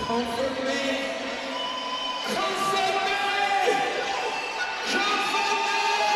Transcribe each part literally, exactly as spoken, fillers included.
Comfort me, comfort me, comfort me.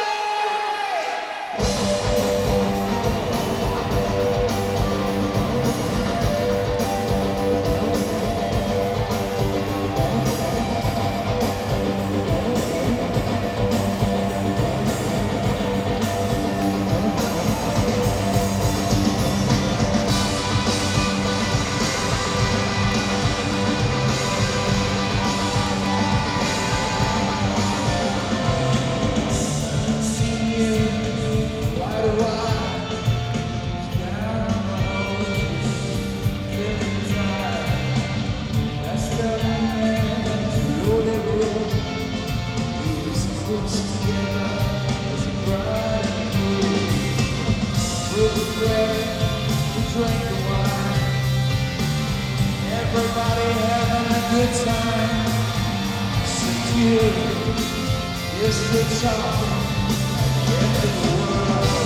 Everybody having a good time. Secure is the top in the world.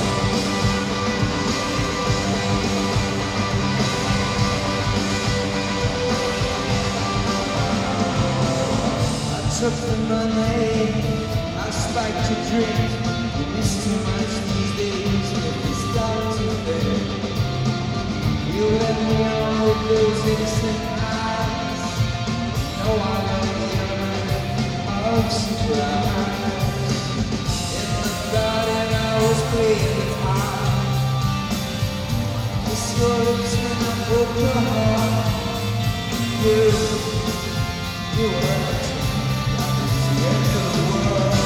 I took the money, I spiked a drink. You miss too much these days, if you start to think. You let me on with those innocent eyes. No, I love you of surprise. In the garden I was playing the heart. Kiss your lips and I broke your heart. You, you were the end of the world.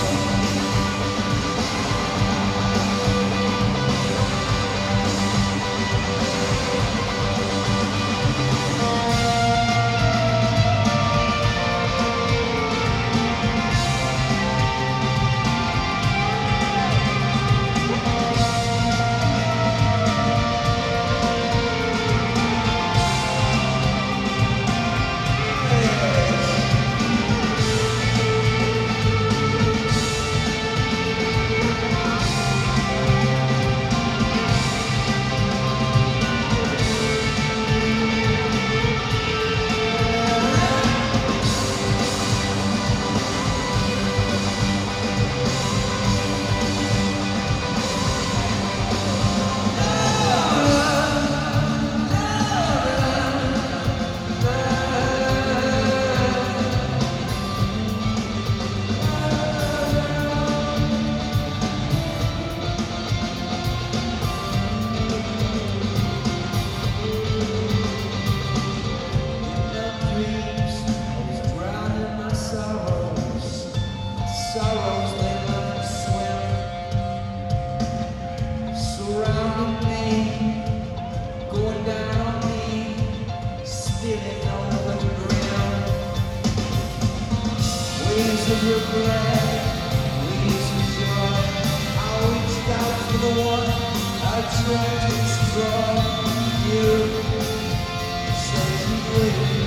Sorrows they learn to swim, surrounding me, going down on me, spilling over the brim. Waves of regret, waves of joy. I reached out for the one I tried to destroy. You said you would.